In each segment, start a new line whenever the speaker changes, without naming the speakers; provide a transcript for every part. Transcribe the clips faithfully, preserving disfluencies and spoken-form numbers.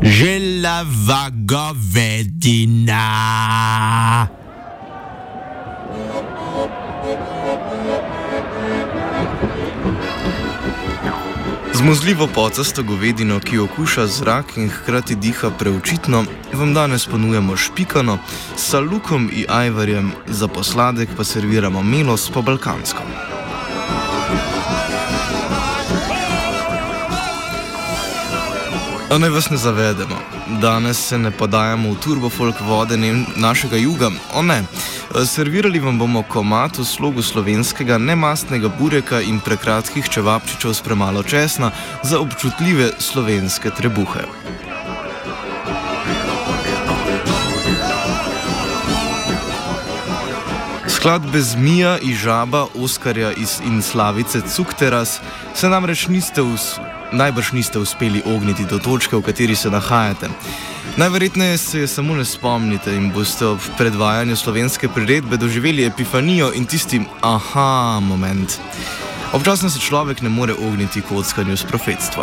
Želava govedina.
Zmuzljivo pocasto govedino, ki okuša zrak in hkrati diha preučitno, vam danes ponujamo špikano, s salukom in ajvarjem, za posladek pa serviramo melos po balkansko. A naj vas ne zavedemo, danes se ne podajamo v turbofolk vode našega juga, o ne. Servirali vam bomo komad v slogu slovenskega nemastnega bureka in prekratkih čevapčičev s premalo česna za občutljive slovenske trebuhe. Skladbe Zmija in Žaba, Oskarja in Slavice Cukteras se namreč niste us... najbrž niste uspeli ogniti do točke, v kateri se nahajate. Najverjetneje se je samo ne spomnite in boste ob predvajanju slovenske priredbe doživeli epifanijo in tisti aha moment. Občasno se človek ne more ogniti kockanju s profetstvom.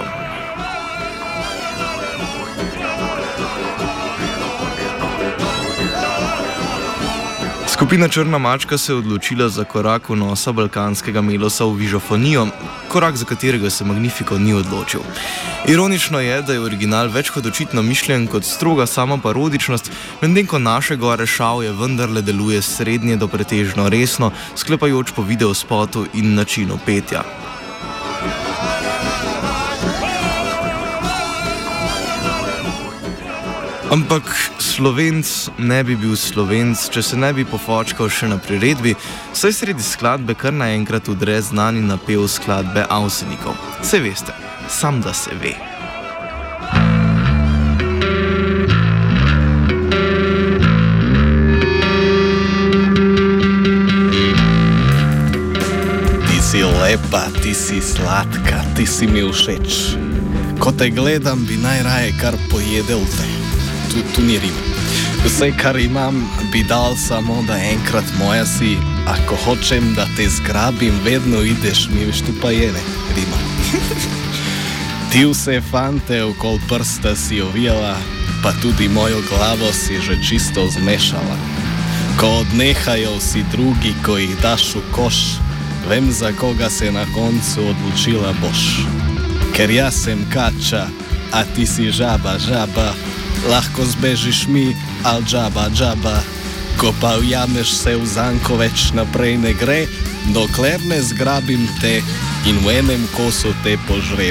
Skupina Črna mačka se je odločila za korak vnosa balkanskega melosa v vižofonijo, korak, za katerega se Magnifico ni odločil. Ironično je, da je original več kot očitno mišljen kot stroga samoparodičnost, medtem ko naše gore šavje vendarle deluje srednje do pretežno resno, sklepajoč po videospotu in načinu petja. Ampak Slovenc ne bi bil Slovenc, če se ne bi pofočkal še na priredbi, saj sredi skladbe kar naenkrat udre znani napev skladbe Avsenikov. Se veste, sam da se ve.
Ti si lepa, ti si sladka, ti si mi všeč. Ko te gledam, bi najraje kar pojedel te. Tu, tu ni rima. Vse, kar imam, bi dal samo, da enkrat moja si. Ako hočem, da te zgrabim, vedno ideš mi, veš, tu pa je ne rima. Ti vse fante okol prsta si ovijala, pa tudi mojo glavo si že čisto zmešala. Ko odnehajo vsi drugi, ko jih daš v koš, vem, za koga se na koncu odločila boš. Ker jaz sem kača, a ti si žaba, žaba, lahko zbežiš mi, al džaba, džaba. Ko pa ujameš se v zanko, več naprej ne gre, dokler ne zgrabim te in v enem kosu te požrem.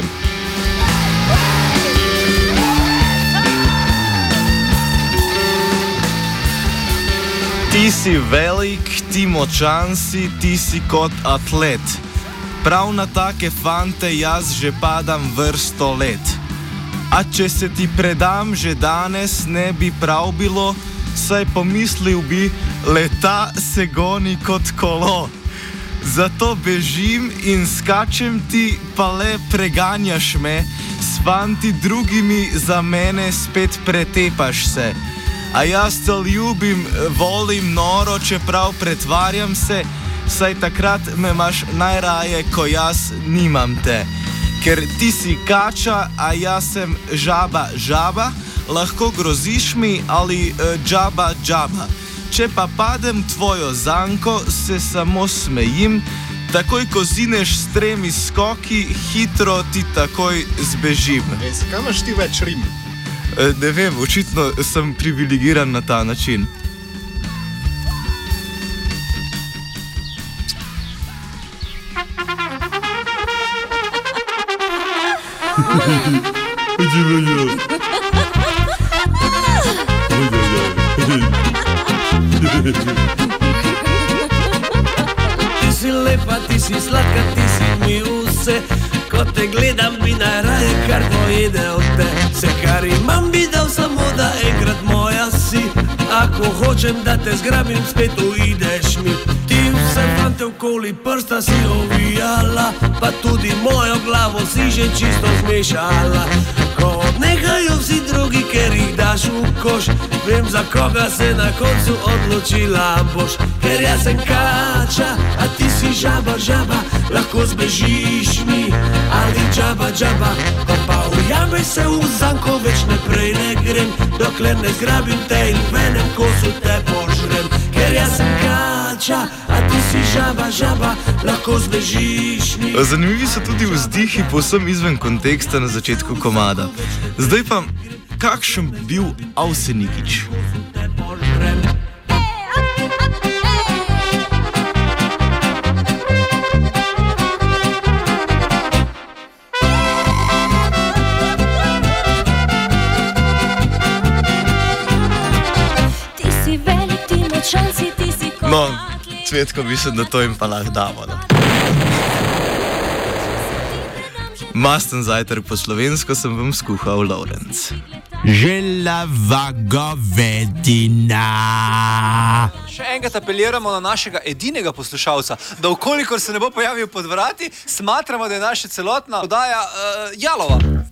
Ti si velik, ti močan si, ti si kot atlet. Prav na take fante jaz že padam vrsto let. A če se ti predam že danes, ne bi prav bilo, saj pomislil bi, leta se goni kot kolo. Zato bežim in skačem ti, pa le preganjaš me, s fanti drugimi za mene spet pretepaš se. A jaz te ljubim, volim noro, čeprav pretvarjam se, saj takrat me imaš najraje, ko jaz nimam te. Ker ti si kača, a jaz sem žaba, žaba, lahko groziš mi ali uh, džaba, džaba. Če pa padem tvojo zanko, se samo smejim, takoj ko zineš s tremi skoki, hitro ti takoj zbežim.
Ej, zakaj imaš ti več rim?
Uh, ne vem, očitno sem privilegiran na ta način.
Ti si lepa, ti si sladka, ti si mi vse. Ko te gledam, bi najraje kar pojedel te. Vse, kar imam, bi dal samo, da enkrat moja si. Ako hočem, da te zgrabim, spet uideš mi. Ti vse fante okoli prsta si ovijala, pa tudi mojo glavo si že čisto zmešala. Ko odnehajo vsi drugi, ker jih daš v koš, vem, za koga se na koncu odločila boš. Ker jaz sem kača, a ti si žaba, žaba, lahko zbežiš mi, ali džaba, džaba. Ko pa ujameš Skupaj se v zanko več naprej ne grem, dokler ne zgrabim te in v enem kosu te požrem. Ker jaz sem kača, a ti si žaba, žaba, lahko zbežiš mi.
Zanimivi so tudi vzdihi povsem izven konteksta na začetku komada. Zdaj pa, kakšen bil Avsenikič? No, Cvetko, mislim, da to jim pa lahko damo. No? Masten zajtrk po slovensko sem vam skuhal Lovrenc.
Želava govedina.
Še enkrat apeliramo na našega edinega poslušalca, da ukolikor se ne bo pojavil pod vrati, smatramo, da je naša celotna oddaja uh, jalova.